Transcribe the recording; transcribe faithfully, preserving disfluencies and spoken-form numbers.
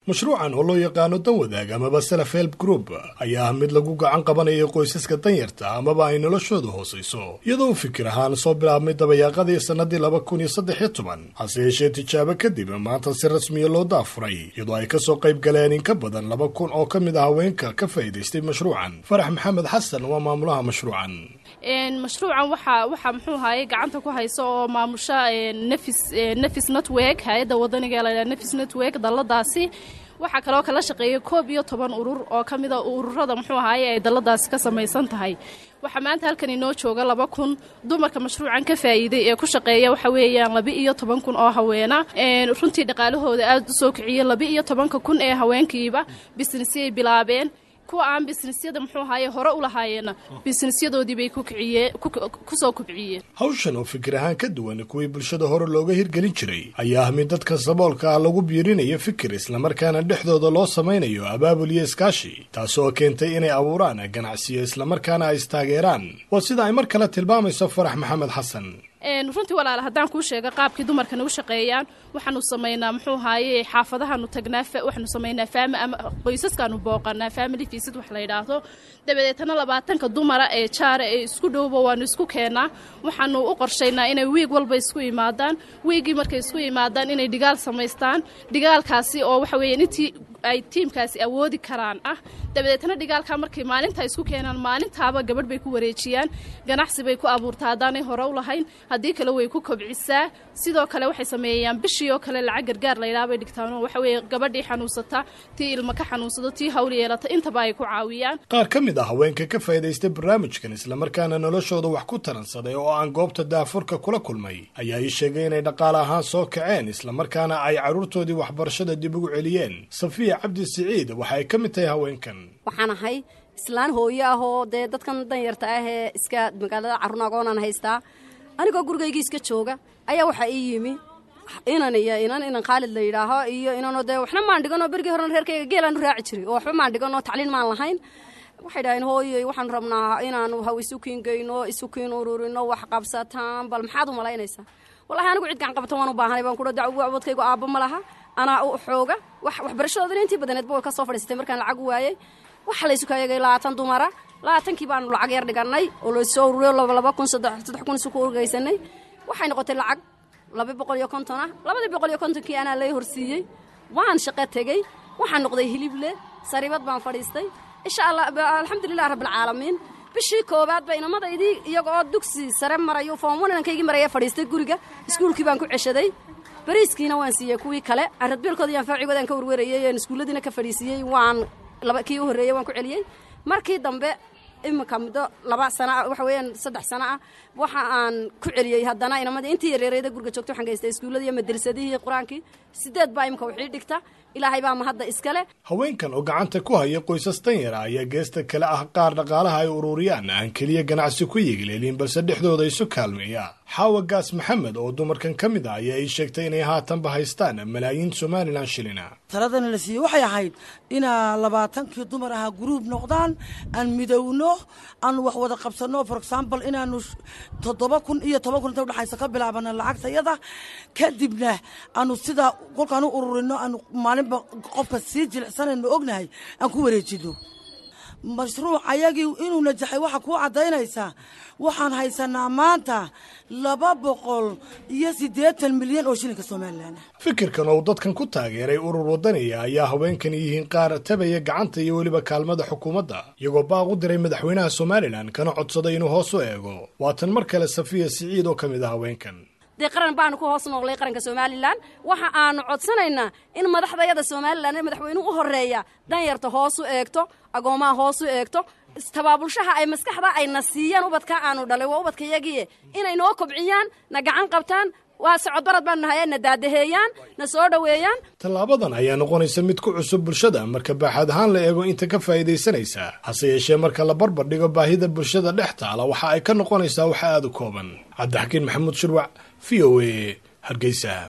mashruucan oo loo yaqaano dan wadaag amaba self help group ayaa mid lagu gacan qabanayo qoysaska danyarta amaba ay noloshoodu hoosayso iyadoo fikir ahaan soo bilaabmay dabayaaqadii sanadii laba kun iyo saddex iyo toban hase yeeshee tijaabo kadib maanta si rasmiya loo daafuray iyadoo ay kasoo qayb galeen in ka badan laba kun oo ka mid ah haweenka ka faa'iidaystay mashruucan. Farax Maxamed Xasan waa maamulaha mashruucan. mashruucan waxa waxa muxuu haayay gacanta ku hayso oo maamusha nafis nafis network hay'adda wadaniga la nafis network daladaasi waxa kale oo kala shaqeeyo koob iyo toban urur oo kamid ah ururada muxuu haayay ay daladaasi ka samaysan tahay. waxa maanta halkan inoo jooga laba kun dumarka mashruucan ka faa'iiday ee ku shaqeeya waxa weeyaan laba iyo toban kun oo haweena ee runtii dhaqaalahooda aad u soo kiciyay laba iyo toban kun ee haweenkiiba business ay bilaabeen kuwa aan businessyada muxuu haayay hore u lahaayeen businessyadoodii bay ku kiciyeen ku soo kubciyeen. hawshan oo fikir ahaan ka duwan kuwii bulshada hore looga hirgelin jiray ayaa mid dadka saboolka ah lagu biirinayo fikir isla markaana dhexdooda loo samaynayo abaabul iyo iskaashi taasoo keentay inay abuuraan ganacsiyo isla markaana ay istaageeraan. waa sida ay mar kale tilmaamayso Farax Maxamed Xasan. runtii walaal haddaan kuu sheego qaabkii dumarkan u shaqeeyaan waxaanu sameynaa muxuu haayay xaafadahaanu tagnaa waxaanu sameynaa faami ama qoysaskaanu booqanaa family visit wax la yiraahdo dabadeetana labaatanka dumara ee jaara ee isku dhowba waanu isku keenaa waxaanu u qorsheynaa inay wiig walba isku yimaadaan wiigii markay isku yimaadaan inay dhigaal samaystaan dhigaalkaasi oo waxa weeyaan intii ay tiimkaasi awoodi karaan ah dabadeetana dhigaalka markay maalinta isku keenaan maalintaaba gabadh bay ku wareejiyaan ganacsi bay ku abuurtaa haddaanay hore u lahayn haddii kale way ku kobcisaa sidoo kale waxay sameeyaan bishii oo kale lacag gargaar la yidhaha bay dhigtaan oo waxa weeye gabadhii xanuunsata tii ilma ka xanuunsado tii hawl yeelata intaba ay ku caawiyaan. qaar ka mid ah haweenka ka faa'iidaystay barnaamijkan isla markaana noloshooda wax ku taransaday oo aan goobta daafurka kula kulmay ayaa ii sheegay inay dhaqaale ahaan soo kaceen isla markaana ay carruurtoodii waxbarashada dib ugu celiyeen. Safiya Cabdi Siciid waxa ay ka mid tahay haweenkan. waxaan ahay islaan hooyo ah oo dee dadkan danyarta ah ee iska magaalada Carruurnagoonaan haystaa anigoo gurigayga iska jooga ayaa waxa ii yimi inan iyo inan inan Khalid la yiraaho iyo inanoo dee waxna maan dhigano berigi horena reerkayga geelaan raaci jiray oo waxba maan dhigano tacliin maan lahayn waxay dhaayeen hooyo waxaan rabnaa inaan haw isu kiingeyno isu kiin ururino wax qabsataan bal maxaad u malaynaysaa wallahi anigu cid gacan qabto waan u baahanay baan ku dhaw wadkaygu aabba ma laha ana u xooga wax waxbarashadooda intii badaneed baa ka soo fadhiistay markaan lacag waayay waxa la isu kaayay labaatan dumara labaatankii baan lacag yar dhiganay oo la soo ururiyo laba kun saddex kun isku urgaysanay waxay noqotay lacag laba boqol iyo konton ah laba boqol iyo konton kii ana la horsiiyay waan shaqo tagay waxaan noqday hilible saribad baan fadhiistay insha Allah alxamdulillah rabbil caalamiin bishii koobaad bay inamadaydii iyagoo dugsi sare marayo foomanankaygi maraya fadhiistay guriga iskuulkii baan ku ceshaday bariiskiina waan siiyay kuwii kale aradbeelkooda yaan faacigoodan ka warweerayay aan iskuuladina ka fadhiisiyay waan laba kii u horeeyay waan ku celiyay markii dambe imika muddo laba sano waxa weeyaan saddex sano ah waxa aan ku celiyay haddana inamadii intii yareereeda guriga joogto waxaan geystay iskuuladii madrasadihii quraankii sideed baa imika wixii dhigta ilaahay baa ma hadda iskale. haweenkan oo gacanta ku haya qoysas danyara ayaa geesta kale ah qaar dhaqaalaha ay ururiyaan aan keliya ganacsi ku yeegleelin balse dhexdooda isu kaalmeeya. Xaawa Gaas Maxamed oo dumarkan ka mid ah ayaa ii sheegtay inay haatanba haystaan malaayiin Somaliland shilina. taladana la siiyay waxay ahayd inaa labaatankii dumar aha group noqdaan aan midowno aan wax wada qabsano for example inaanu toddoba kun iyo toban kun inta u dhaxaysa ka bilaabana lacagtayada kadibna aanu sida qolkaan u ururino aanu maalinba qofka sii jilicsanayno ognahay aan ku wareejino mashruuc ayagii inuu najaxay waxa ku cadaynaysaa waxaan haysanaa maanta laba boqol iyo siddeetan milyan oo shilinka Soomaaliland. fikirkan oo dadkan ku taageeray urur wadaniga ayaa haweenkan yihiin qaar tabaya gacanta iyo waliba kaalmada xukuumadda iyagoo baaq u diray madaxweynaha Soomaaliland kana codsaday inuu hoos u eego. waatan mar kale Safiya Siciid oo ka mid ah haweenkan. dee qaran baan ku hoos noqlay qaranka Soomaaliland waxa aanu codsanaynaa in madaxdayada Soomaaliland madaxweynuhu u horeeya danyarta hoos u eegto agoomaha hoos u eegto istabaabulshaha ay maskaxda ay nasiiyaan ubadka aanu dhalay waa ubadka yagiye inay noo kobciyaan na gacan qabtaan waa socod barad baan nahay na daadaheeyaan na soo dhaweeyaan. tallaabadan ayaa noqonaysa mid ku cusub bulshada marka baaxad ahaan la eego inta ka faa'iidaysanaysa hase yeeshee marka la barbar dhigo baahida bulshada dhex taala waxa ay ka noqonaysaa wax aad u kooban. Cabdixakiin Maxamuud Shirwac V O A Hargeysa.